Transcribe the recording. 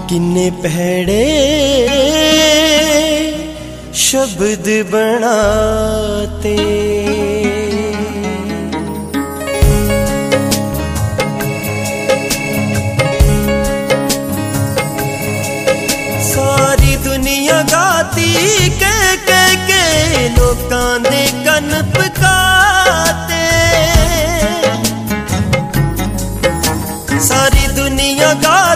किन्ने भैड़े शब्द बनाते, सारी दुनिया गाती के लोकां दे कन पकाते, सारी दुनिया गा